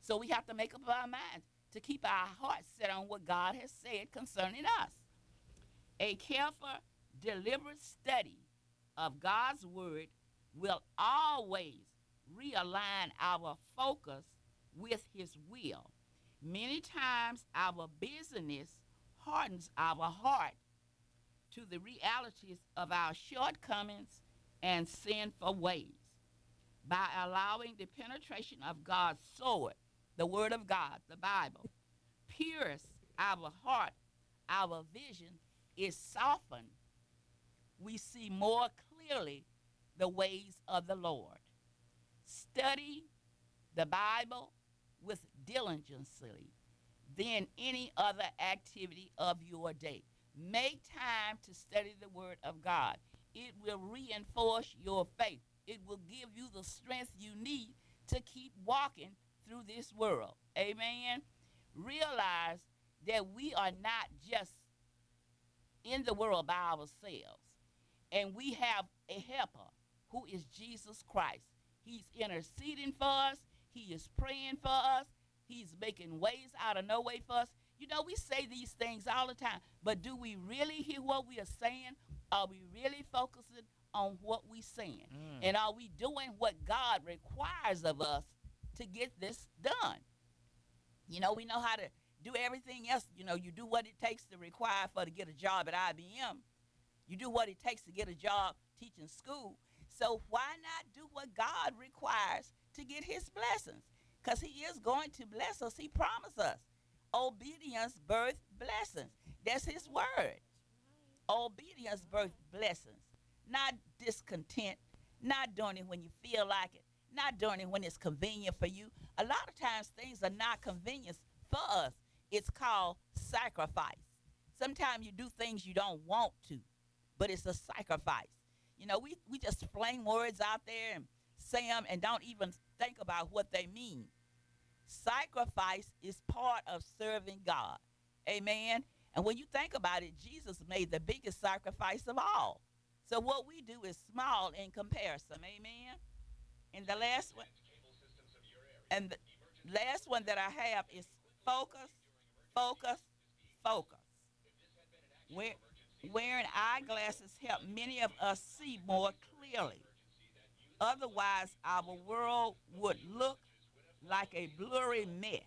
So we have to make up our minds to keep our hearts set on what God has said concerning us. A careful, deliberate study of God's word will always realign our focus with his will. Many times our busyness hardens our heart to the realities of our shortcomings and sinful ways. By allowing the penetration of God's sword, the Word of God, the Bible, pierce our heart, our vision is softened. We see more clearly the ways of the Lord. Study the Bible with diligently than any other activity of your day. Make time to study the Word of God. It will reinforce your faith. It will give you the strength you need to keep walking through this world. Amen. Realize that we are not just in the world by ourselves, and we have a helper who is Jesus Christ. He's interceding for us, he is praying for us, he's making ways out of no way for us. You know, we say these things all the time, but do we really hear what we are saying? Are we really focusing on what we're saying? And are we doing what God requires of us to get this done? You know, we know how to do everything else. You know, you do what it takes to require for to get a job at IBM. You do what it takes to get a job teaching school. So why not do what God requires to get his blessings? Because he is going to bless us. He promised us. Obedience birth blessings. That's his word. Obedience birth blessings. Not discontent. Not doing it when you feel like it. Not doing it when it's convenient for you. A lot of times things are not convenient for us. It's called sacrifice. Sometimes you do things you don't want to, but it's a sacrifice. You know, we just fling words out there and say them and don't even think about what they mean. Sacrifice is part of serving God. Amen. And when you think about it, Jesus made the biggest sacrifice of all. So what we do is small in comparison. Amen. And the last one, and the last one that I have is focus, focus, focus. Wear, Wearing eyeglasses help many of us see more clearly. Otherwise, our world would look like a blurry mess.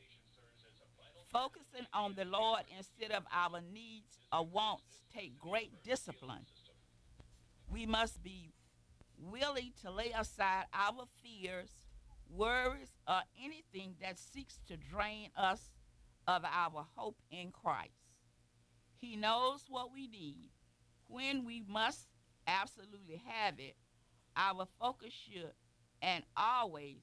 Focusing on the Lord instead of our needs or wants take great discipline. We must be willing to lay aside our fears, worries, or anything that seeks to drain us of our hope in Christ. He knows what we need when we must absolutely have it. Our focus should and always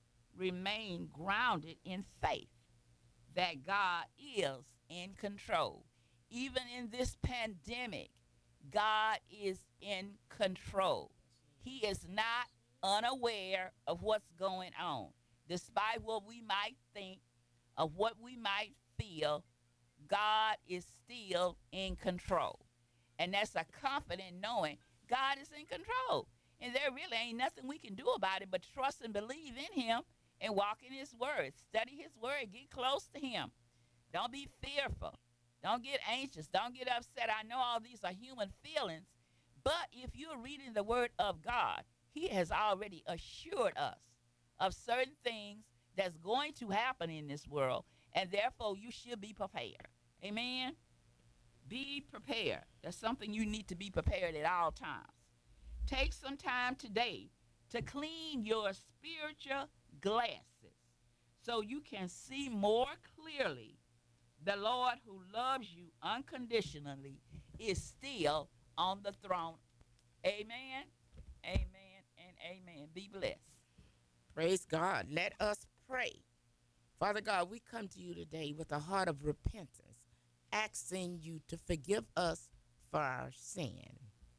remain grounded in faith that God is in control. Even in this pandemic, God is in control. He is not unaware of what's going on. Despite what we might think, of what we might feel, God is still in control. And that's a confident knowing God is in control. And there really ain't nothing we can do about it but trust and believe in him and walk in his word. Study his word. Get close to him. Don't be fearful. Don't get anxious. Don't get upset. I know all these are human feelings, but if you're reading the word of God, he has already assured us of certain things that's going to happen in this world, and therefore you should be prepared. Amen. Be prepared. That's something you need to be prepared at all times. Take some time today to clean your spiritual glasses so you can see more clearly. The Lord who loves you unconditionally is still on the throne. Amen, amen, and amen. Be blessed. Praise God. Let us pray. Father God, we come to you today with a heart of repentance, asking you to forgive us for our sin.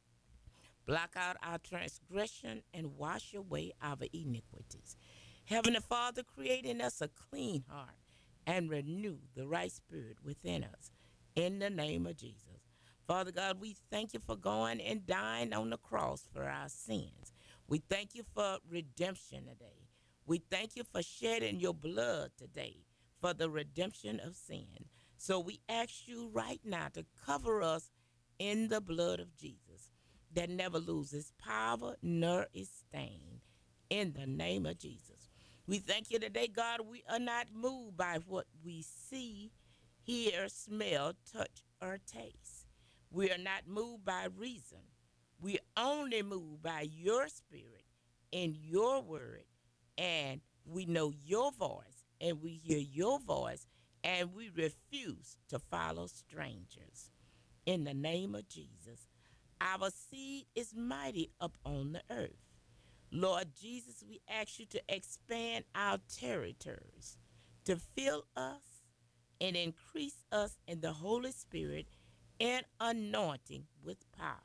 Block out our transgression and wash away our iniquities. Heavenly Father, create in us a clean heart and renew the right spirit within us. In the name of Jesus. Father God, we thank you for going and dying on the cross for our sins. We thank you for redemption today. We thank you for shedding your blood today for the redemption of sin. So we ask you right now to cover us in the blood of Jesus that never loses power nor is stained. In the name of Jesus. We thank you today, God. We are not moved by what we see, hear, smell, touch, or taste. We are not moved by reason. We are only moved by your spirit and your word. And we know your voice and we hear your voice and we refuse to follow strangers. In the name of Jesus, our seed is mighty upon the earth. Lord Jesus, we ask you to expand our territories, to fill us and increase us in the Holy Spirit and anointing with power.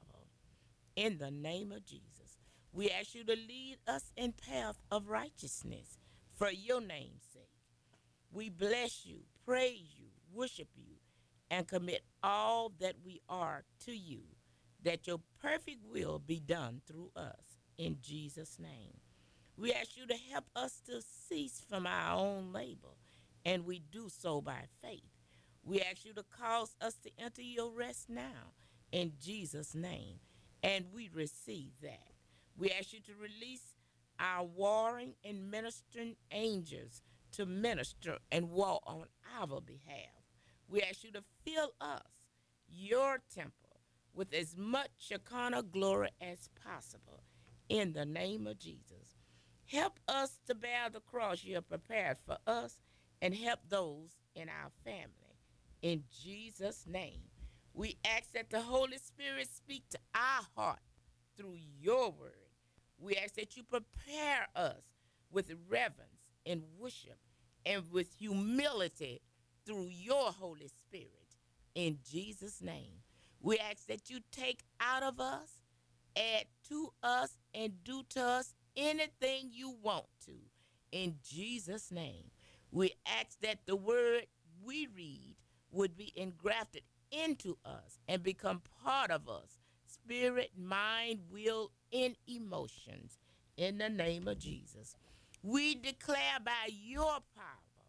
In the name of Jesus, we ask you to lead us in path of righteousness for your name's sake. We bless you, praise you, worship you, and commit all that we are to you, that your perfect will be done through us. In Jesus' name. We ask you to help us to cease from our own labor, and we do so by faith. We ask you to cause us to enter your rest now, in Jesus' name, and we receive that. We ask you to release our warring and ministering angels to minister and walk on our behalf. We ask you to fill us, your temple, with as much Shekinah glory as possible in the name of Jesus. Help us to bear the cross you have prepared for us and help those in our family. In Jesus' name, we ask that the Holy Spirit speak to our heart through your word. We ask that you prepare us with reverence and worship and with humility through your Holy Spirit. In Jesus' name, we ask that you take out of us, add to us, and do to us anything you want to. In Jesus' name, we ask that the word we read would be engrafted into us and become part of us, spirit, mind, will, and emotions. In the name of Jesus, we declare by your power,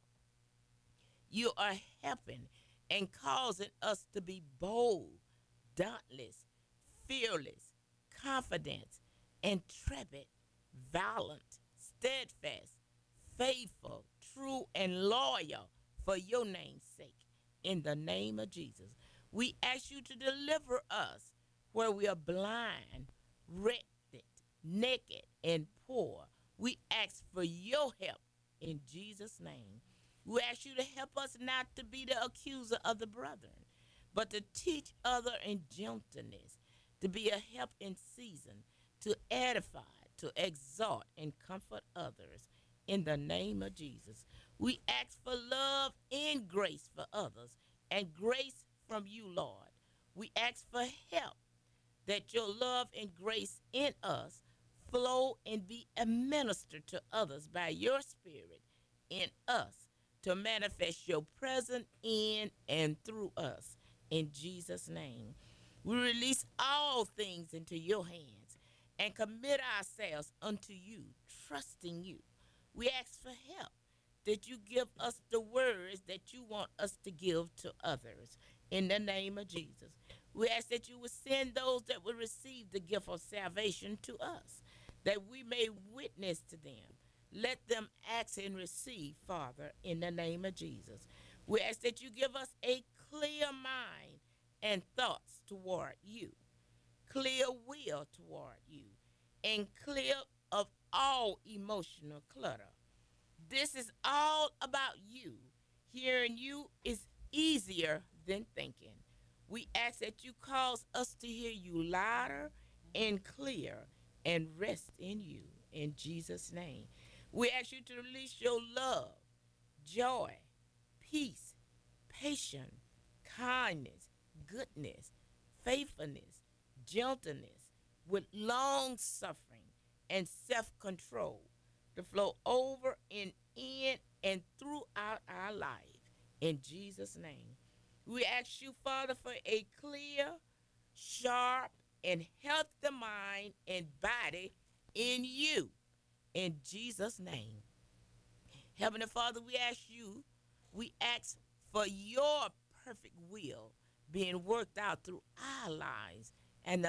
you are helping and causing us to be bold, dauntless, fearless, confident, intrepid, violent, steadfast, faithful, true, and loyal for your name's sake. In the name of Jesus, we ask you to deliver us where we are blind, wretched, naked, and poor. We ask for your help in Jesus' name. We ask you to help us not to be the accuser of the brethren, but to teach other in gentleness, to be a help in season, to edify, to exhort, and comfort others. In the name of Jesus, we ask for love and grace for others, and grace from you, Lord. We ask for help that your love and grace in us flow and be administered to others by your spirit in us to manifest your presence in and through us. In Jesus' name, we release all things into your hands and commit ourselves unto you, trusting you. We ask for help that you give us the words that you want us to give to others in the name of Jesus. We ask that you would send those that will receive the gift of salvation to us, that we may witness to them. Let them ask and receive, Father, in the name of Jesus. We ask that you give us a clear mind and thoughts toward you, clear will toward you, and clear of all emotional clutter. This is all about you. Hearing you is easier than thinking. We ask that you cause us to hear you louder and clear and rest in you in Jesus' name. We ask you to release your love, joy, peace, patience, kindness, goodness, faithfulness, gentleness, with long suffering and self control to flow over and in and throughout our life. In Jesus' name. We ask you, Father, for a clear, sharp, and healthy mind and body in you. In Jesus' name. Heavenly Father, we ask for your perfect will being worked out through our lives and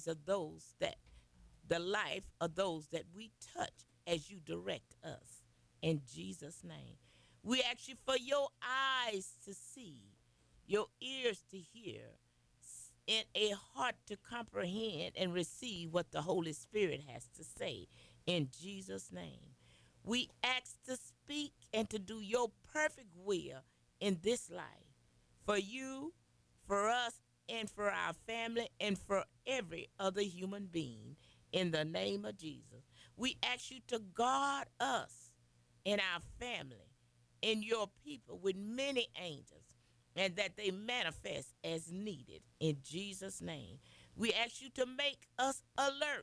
the life of those that we touch as you direct us. In Jesus' name. We ask you for your eyes to see, your ears to hear, and a heart to comprehend and receive what the Holy Spirit has to say. In Jesus' name. We ask to speak and to do your perfect will in this life for you, for us, and for our family, and for every other human being. In the name of Jesus. We ask you to guard us and our family and your people with many angels, and that they manifest as needed. In Jesus' name. We ask you to make us alert,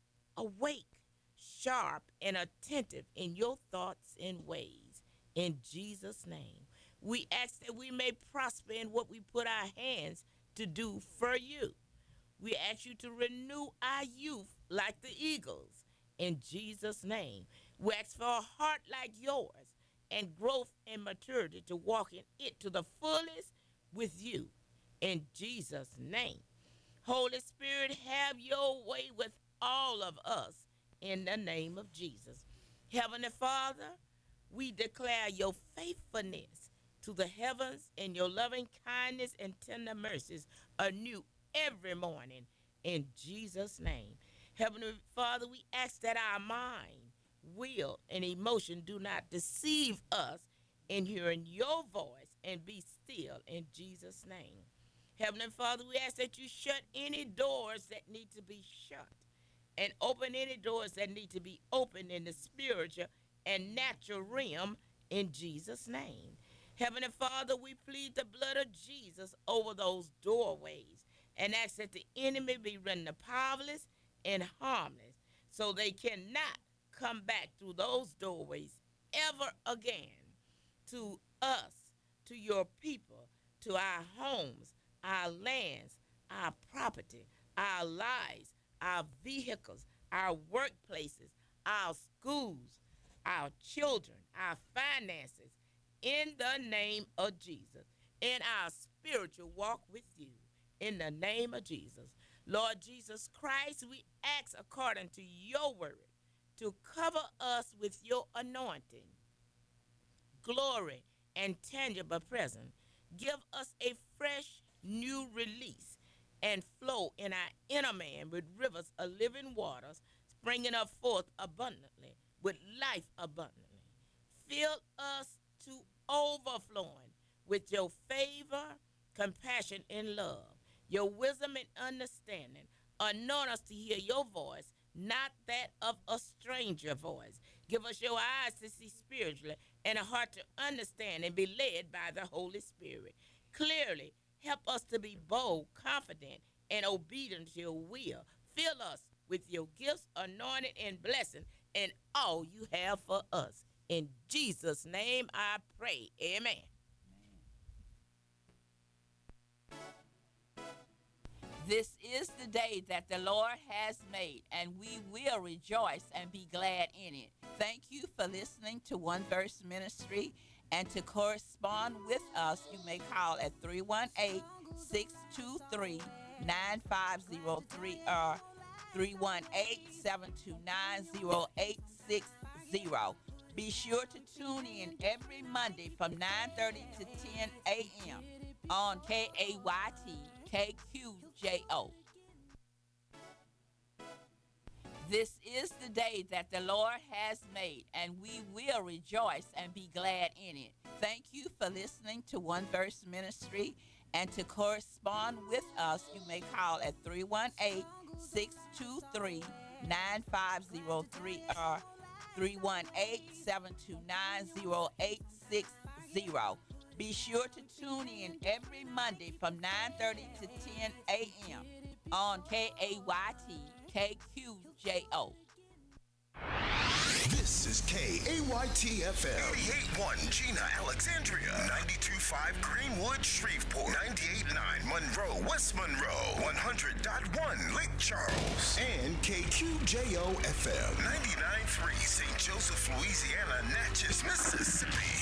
awake, sharp, and attentive in your thoughts and ways. In Jesus' name. We ask that we may prosper in what we put our hands to do for you. We ask you to renew our youth like the eagles. In Jesus' name. We ask for a heart like yours and growth and maturity to walk in it to the fullest with you. In Jesus' name. Holy Spirit, have your way with all of us in the name of Jesus. Heavenly Father, we declare your faithfulness to the heavens and your loving kindness and tender mercies anew every morning in Jesus' name. Heavenly Father, we ask that our mind, will, and emotion do not deceive us in hearing your voice, and be still in Jesus' name. Heavenly Father, we ask that you shut any doors that need to be shut and open any doors that need to be opened in the spiritual and natural realm in Jesus' name. Heavenly Father, we plead the blood of Jesus over those doorways and ask that the enemy be rendered powerless and harmless so they cannot come back through those doorways ever again to us, to your people, to our homes, our lands, our property, our lives, our vehicles, our workplaces, our schools, our children, our finances, in the name of Jesus, in our spiritual walk with you, in the name of Jesus. Lord Jesus Christ, we ask according to your word to cover us with your anointing, glory, and tangible presence. Give us a fresh new release and flow in our inner man with rivers of living waters springing up forth abundantly with life abundantly. Fill us to overflowing with your favor, compassion, and love, your wisdom and understanding. Anoint us to hear your voice, not that of a stranger voice. Give us your eyes to see spiritually and a heart to understand and be led by the Holy Spirit. Clearly, help us to be bold, confident, and obedient to your will. Fill us with your gifts, anointing, and blessing, and all you have for us. In Jesus' name I pray. Amen. This is the day that the Lord has made, and we will rejoice and be glad in it. Thank you for listening to One Verse Ministry. And to correspond with us, you may call at 318-623-9503 or 318-729-0860. Be sure to tune in every Monday from 9:30 to 10 a.m. on KAYT KQJO. This is the day that the Lord has made, and we will rejoice and be glad in it. Thank you for listening to One Verse Ministry. And to correspond with us, you may call at 318-623-9503 or 318-729-0860. Be sure to tune in every Monday from 9:30 to 10 a.m. on KAYT KQJO. This is KAYT-FM. 88.1 Gina, Alexandria. 92.5 Greenwood, Shreveport. 98.9 Monroe, West Monroe. 100.1 Lake Charles. And KQJO-FM. 99.3 St. Joseph, Louisiana, Natchez, Mississippi.